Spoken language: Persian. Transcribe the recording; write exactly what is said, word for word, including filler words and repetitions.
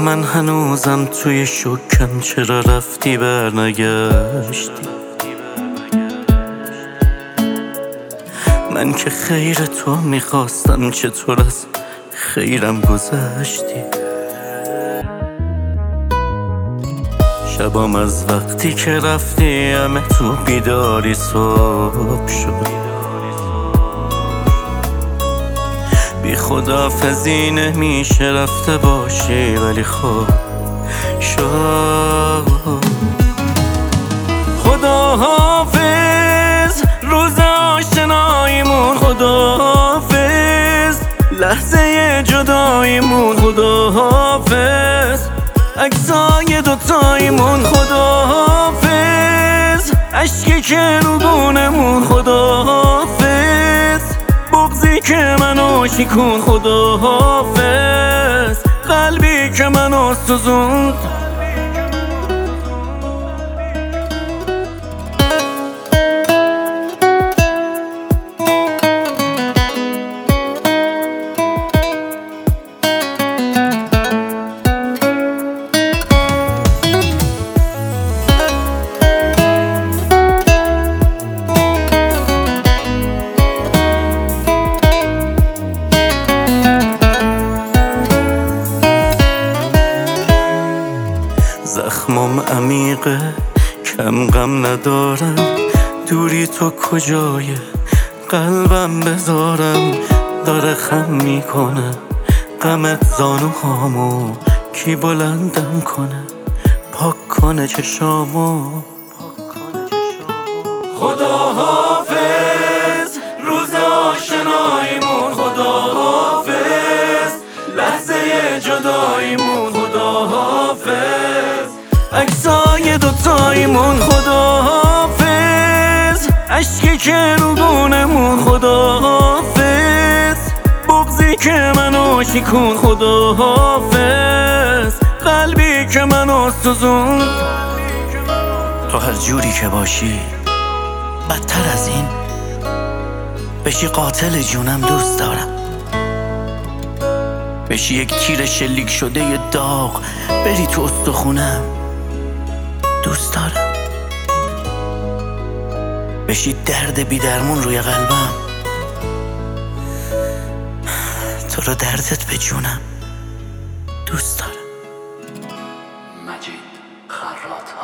من هنوزم توی شکم، چرا رفتی برنگشتی؟ من که خیر تو میخواستم، چطور از خیرم گذشتی؟ شبام از وقتی که رفتی همه تو بیداری صبح شد. بی خداحافظی نمیشه رفته باشی، ولی خب شد. خداحافظ روز آشناییمون، خداحافظ لحظه جداییمون، خداحافظ عکسای دوتاییمون، خداحافظ عشقی که رو بونمون، خداحافظ بغضی که منو شکون، خداحافظ قلبی که منو سوزوند. زخمم عمیقه، کم غم ندارم، دوری تو کجای قلبم بذارم؟ داره خم میکنه غمت زانوهامو، کی بلندم کنه پاک کنه چشامو؟ خداحافظ روز آشناییمون، خداحافظ لحظه جداییمون، خداحافظ عکسای دوتاییمون، خداحافظ عشقی که رو بونمون، خداحافظ بغضی که منو شکون، خداحافظ قلبی که منو سوزوند. تو هر جوری که باشی بدتر از این بشی قاتل جونم دوست دارم، بشی یک تیر شلیک شده ی داغ بری تو استخونم دوست دارم، بشی درد بی درمون روی قلبم، تو رو دردت به جونم دوست دارم. مجید خراط.